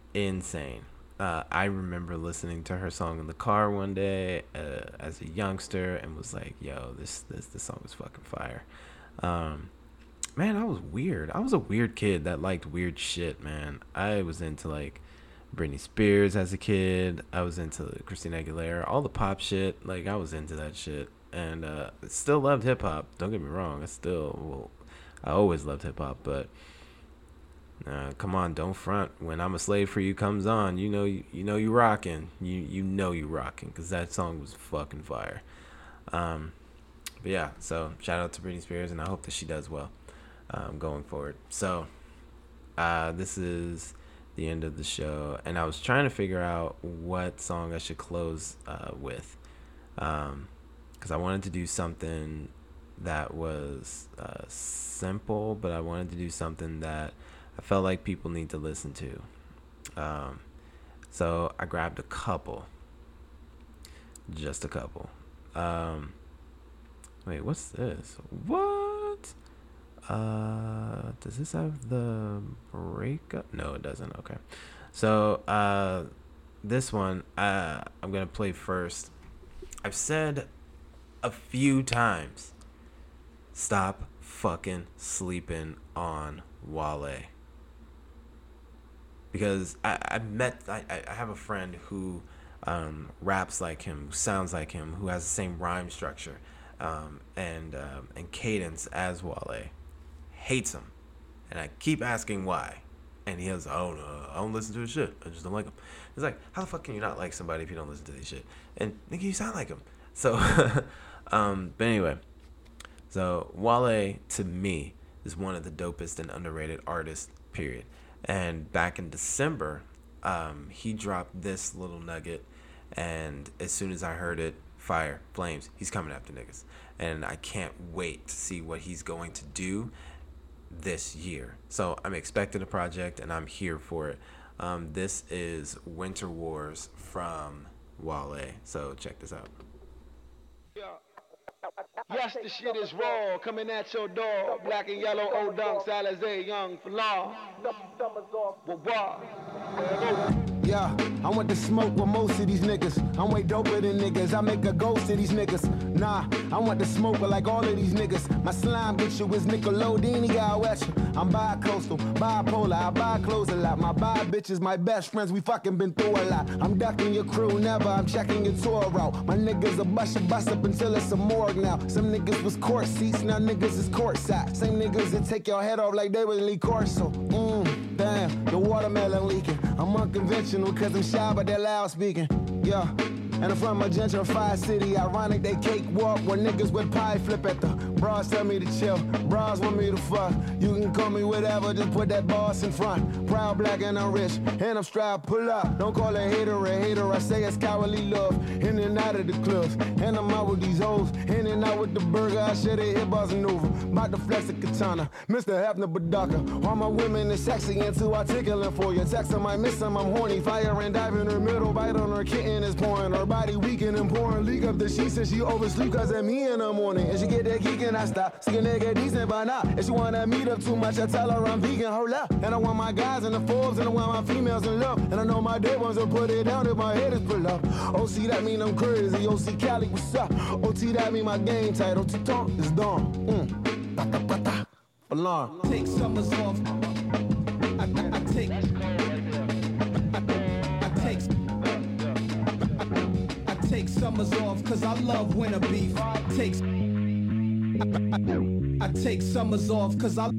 I remember listening to her song in the car one day as a youngster and was like, yo, this song is fucking fire. Man, I was weird. I was a weird kid that liked weird shit, man. I was into like Britney Spears as a kid. I was into Christina Aguilera, all the pop shit. Like, I was into that shit, and still loved hip hop. Don't get me wrong. I always loved hip hop, but Come on, don't front. When I'm a Slave for You comes on, you know you rocking. You know you rocking, because that song was fucking fire. But yeah, so shout out to Britney Spears, and I hope that she does well going forward. So this is the end of the show, and I was trying to figure out what song I should close with, because I wanted to do something that was simple, but I wanted to do something that I felt like people need to listen to. So I grabbed a couple, just a couple. Wait, what's this? What? Does this have the breakup? No, it doesn't. Okay. So this one I'm gonna play first. I've said a few times, stop fucking sleeping on Wale. Because I have a friend who raps like him, sounds like him, who has the same rhyme structure and cadence as Wale. Hates him, and I keep asking why, and he has, I don't listen to his shit, I just don't like him. It's like, how the fuck can you not like somebody if you don't listen to this shit? And nigga, you sound like him. So but anyway, so Wale to me is one of the dopest and underrated artists, period. And back in December, he dropped this little nugget, and as soon as I heard it, fire, flames, he's coming after niggas. And I can't wait to see what he's going to do this year. So I'm expecting a project, and I'm here for it. This is Winter Wars from Wale. So check this out. Yes, the shit is raw, coming at your door. Black and yellow, old dunks, Alizé, young, for law. Yeah, I want to smoke with most of these niggas. I'm way doper than niggas. I make a ghost of these niggas. Nah, I want to smoke with like all of these niggas. My slime bitch you is Nickelodeon, he got wet you. I'm bi-coastal, bipolar, I buy clothes a lot. My bi bitches, my best friends, we fucking been through a lot. I'm ducking your crew, never, I'm checking your tour route. My niggas a bust up until it's a morgue now. Some niggas was court seats, now niggas is courtside. Same niggas that take your head off like they was Lee Corso. Damn, the watermelon leaking. I'm unconventional cause I'm shy but they're loud speaking. Yeah, and I'm from a gentrified city. Ironic they cakewalk where niggas with pie flip at the bras tell me to chill, bras want me to fuck. You can call me whatever, just put that boss in front. Proud, black, and I'm rich, and I'm strapped, pull up. Don't call a hater, I say it's cowardly love. In and out of the clubs, and I'm out with these hoes. In and out with the burger, I share they hit bars and over. About to flex a katana, Mr. Hefner Badaka. All my women is sexy and too articulate for you. Text them, I miss them, I'm horny. Fire and dive in her middle, bite on her kitten is pouring. Her body weakened and pouring. Leak up the sheets and she oversleep cause of me in the morning. And she get that geek and I stop. See a nigga decent by now. If she wanna meet up too much, I tell her I'm vegan, hold up. And I want my guys in the Forbes and I want my females in love. And I know my day ones will put it down if my head is pull up. OC that mean I'm crazy, OC Cali, what's up? OT that mean my game title, T-Tonk is done. Alarm. Take summers off. I take summers off cause I love winter beef. I take summers off cause I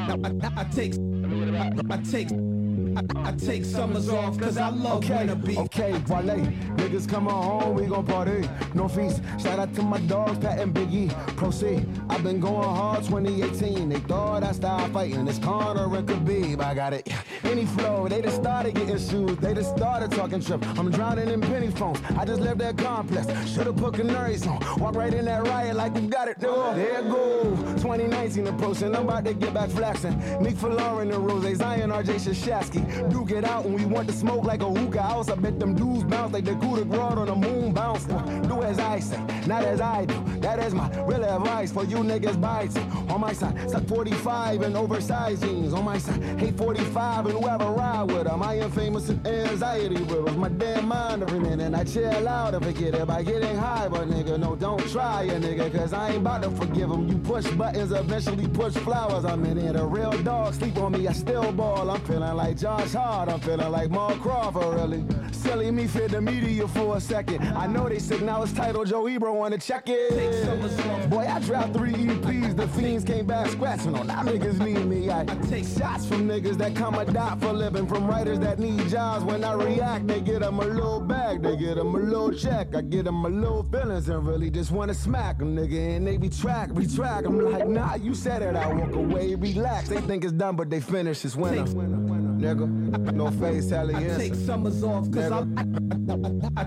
take summers off cause I love winter beef. Okay, Wale, niggas coming home, we gon' party. No feast, shout out to my dogs, Pat and Big E. Proceed, I've been going hard 2018. They thought I started fighting, it's Connor and Khabib. I got it, any flow, they just started getting shoes. They just started talking trip, I'm drowning in penny phones. I just left that complex, should've put canaries on. Walk right in that riot like we got it, nigga. There go, 2019 approaching, I'm about to get back flexing. Nick Lauren and Rose, Zion, RJ Shashasky. Duke it out and we want to smoke like a hookah house. I bet them dudes bounce like the coup de grace on the moon bounce. Do as I say, not as I do. That is my real advice for you niggas biting. On my side, suck 45 and oversized jeans. On my side, hate 45 and whoever ride with them. I am famous in anxiety riddles. My damn mind every minute and I chill out and forget it by getting high. But nigga, no, don't try it, nigga, cause I ain't about to forgive them. You push buttons, eventually push flowers. I'm in it, a real dog, sleep on me, I still ball. I'm feeling like Josh Hart, I'm feeling like Mark Crawford, really. Silly me fit the media for a second. I know they sick, now it's titled Joe Ebro wanna check it. Take summers off Boy, I dropped 3 EPs, the fiends came back scratching on. Now niggas need me. I take shots from niggas that come a dot for living, from writers that need jobs. When I react, they get them a little bag, they get them a little check. I get them a little feelings and really just wanna smack them, nigga. And they retract. I'm like, nah, you said it. I walk away, relax. They think it's done, but they finish this winter. Nigga, no face, hell I take summers off, cause I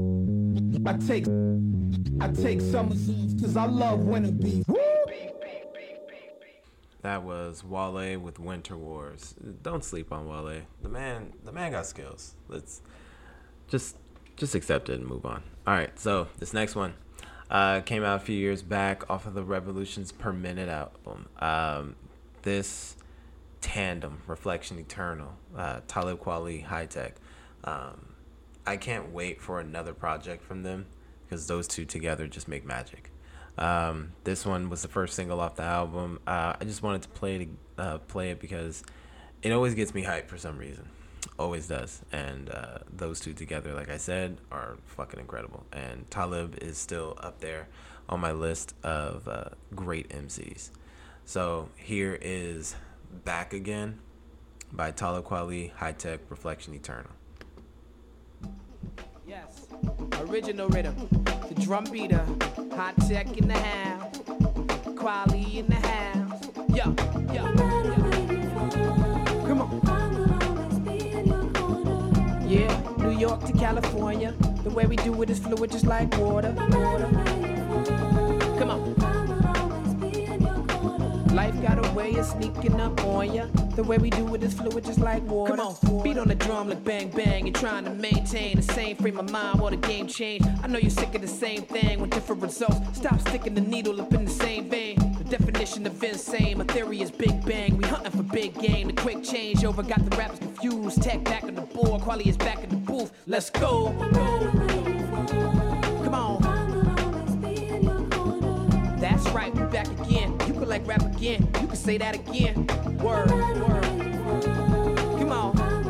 take summers off, cause I love winter beef. That was Wale with Winter Wars. Don't sleep on Wale. The man got skills. Let's just accept it and move on. All right, so this next one came out a few years back off of the Revolutions Per Minute album. This tandem, Reflection Eternal, Talib Kweli, High Tech. I can't wait for another project from them because those two together just make magic. This one was the first single off the album. I just wanted to play it because it always gets me hyped for some reason. Always does. And those two together, like I said, are fucking incredible. And Talib is still up there on my list of great MCs. So here is Back Again by Talib Kweli, High Tech, Reflection Eternal. Yes, original rhythm, the drum beater, High Tech in the house, Kweli in the house. Yo. Come on. Yeah, New York to California, the way we do it is fluid just like water. Come on. Life got a way of sneaking up on ya. The way we do it is fluid just like water. Come on, beat on the drum like bang bang. You're trying to maintain the same frame of mind while the game change. I know you're sick of the same thing with different results. Stop sticking the needle up in the same vein. The definition of insane, my theory is big bang. We hunting for big game. The quick change over got the rappers confused. Tech back on the board, Kweli is back in the booth. Let's go. Come on. That's right, we back again. You can like rap again. You can say that again. Word. Come on.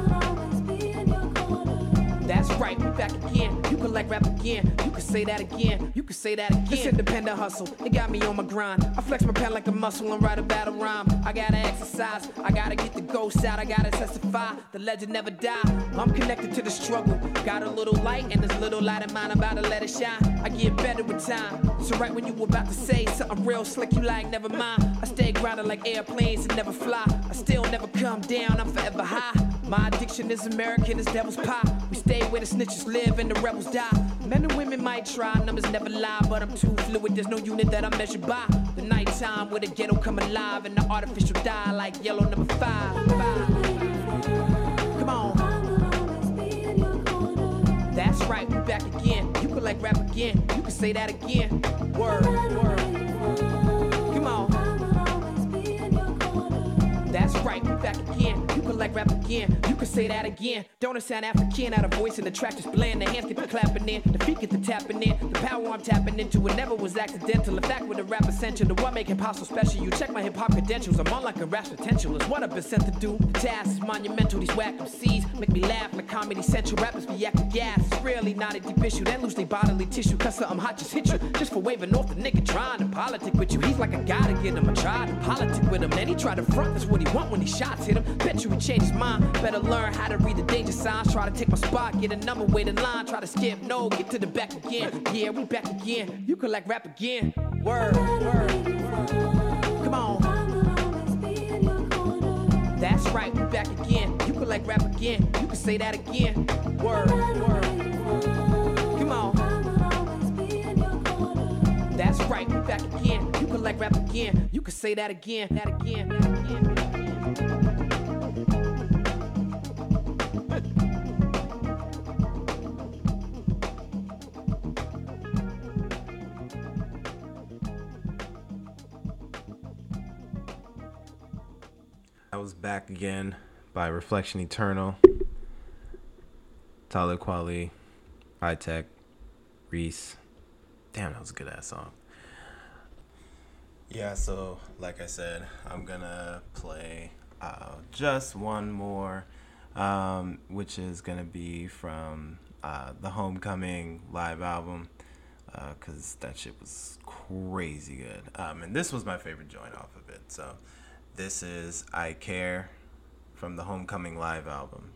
That's right, we back again. You can like rap again. You can say that again. You can say that again. This independent hustle, it got me on my grind. I flex my pen like a muscle and write a battle rhyme. I gotta exercise, I gotta get the ghost out. I gotta testify, the legend never die. I'm connected to the struggle. Got a little light and this little light of mine, I'm about to let it shine. I get better with time. So right when you were about to say something real slick, you like, never mind. I stay grounded like airplanes and never fly. I still never come down, I'm forever high. My addiction is American as devil's pie. We stay where the snitches live and the rebels die. Men and women might try, numbers never lie, but I'm too fluid, there's no unit that I'm measured by. The nighttime where the ghetto come alive and the artificial die like yellow number 5. Come on. That's right, we back again. You can like rap again, you can say that again. Word. Come on. That's right, we back again. You can like rap again, you can say that again. Don't it sound African, out of voice and the track just blend. The hands get the clapping in, the feet get the tapping in. The power I'm tapping into, it never was accidental. In fact, with a rap essential, the what make hip hop so special. You check my hip hop credentials, I'm on like a rap's potential. It's what I've been sent to do. The task is monumental, these whack MCs make me laugh like Comedy Central. Rappers be acting gas, it's really not a deep issue. Then lose their bodily tissue, cause something hot just hit you. Just for waving off the nigga trying to politic with you. He's like a guy to get him, I tried to politic with him. And he tried to front, that's what he want when these shots hit him. Bet you he changed his mind. Better learn how to read the danger signs. Try to take my spot, get a number, wait in line. Try to skip, no, get to the back again. Yeah, we back again. You can like rap again. Word. Come on. That's right, we back again. You can like rap again. You can say that again. Word. Come on. That's right, we back again. You can like rap again. You can say that again. That again. I was Back Again by Reflection Eternal, Talib Kweli, High Tech, Reese. Damn, that was a good ass song. Yeah, so like I said, I'm gonna play just one more, which is gonna be from the Homecoming live album, because that shit was crazy good. And this was my favorite joint off of it. So this is I Care from the Homecoming Live album.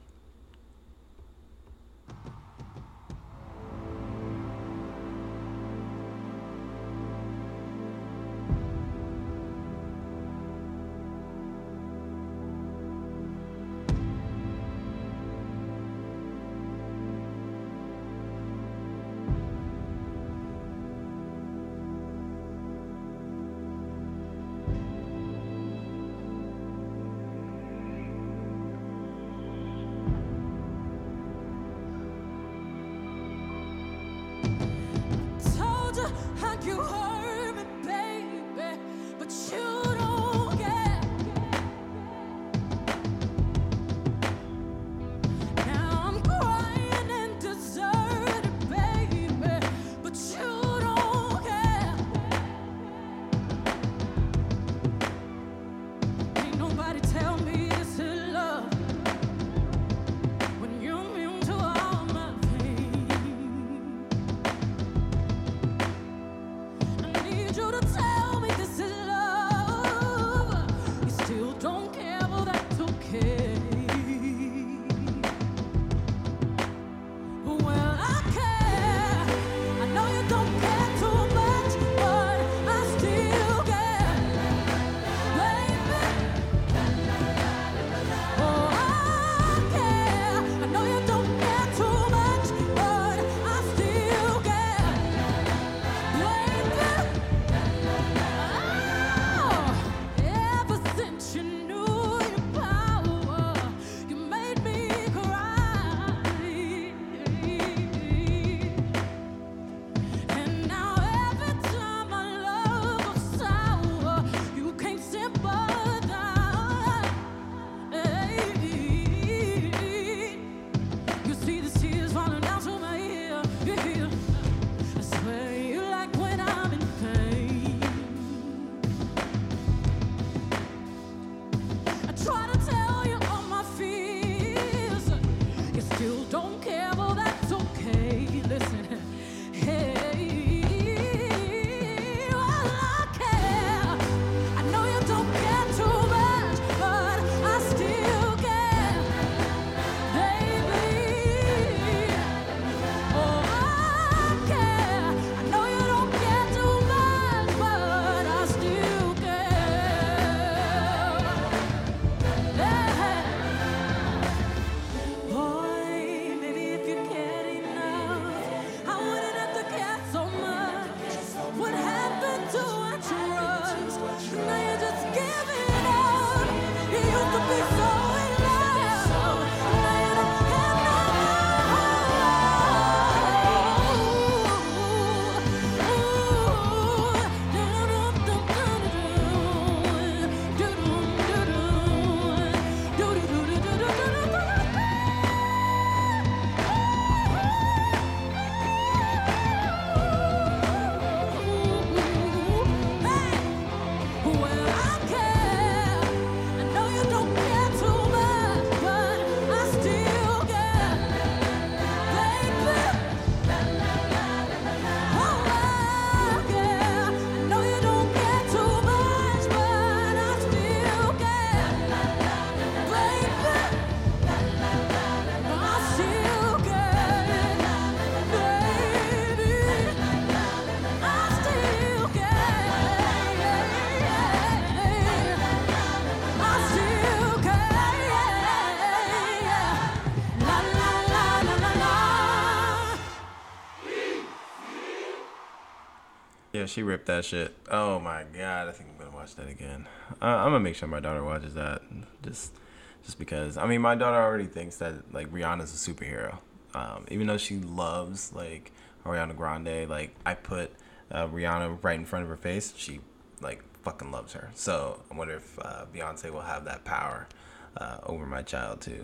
Yeah, she ripped that shit. Oh my god, I think I'm gonna watch that again. I'm gonna make sure my daughter watches that, just because. I mean, my daughter already thinks that like Rihanna's a superhero, even though she loves like Ariana Grande. Like I put Rihanna right in front of her face, she like fucking loves her. So I wonder if Beyonce will have that power over my child too.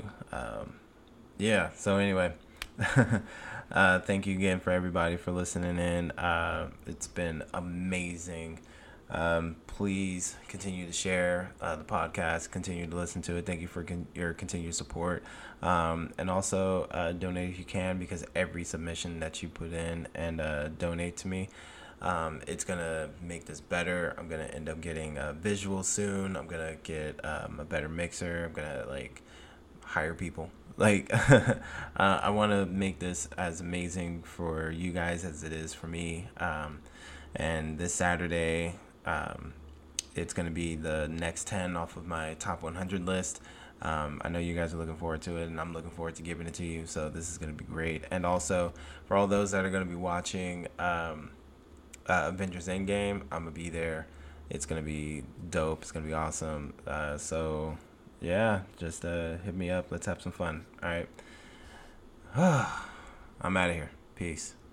Yeah. So anyway. Thank you again for everybody for listening in. It's been amazing. Please continue to share the podcast, continue to listen to it. Thank you for your continued support, and also donate if you can, because every submission that you put in and donate to me It's gonna make this better. I'm gonna end up getting a visual soon. I'm gonna get a better mixer. I'm gonna like hire people. Like I want to make this as amazing for you guys as it is for me. And this Saturday, it's gonna be the next 10 off of my top 100 list. I know you guys are looking forward to it, and I'm looking forward to giving it to you. So this is gonna be great. And also for all those that are gonna be watching Avengers Endgame, I'm gonna be there. It's gonna be dope. It's gonna be awesome. So yeah, just hit me up. Let's have some fun. All right. I'm out of here. Peace.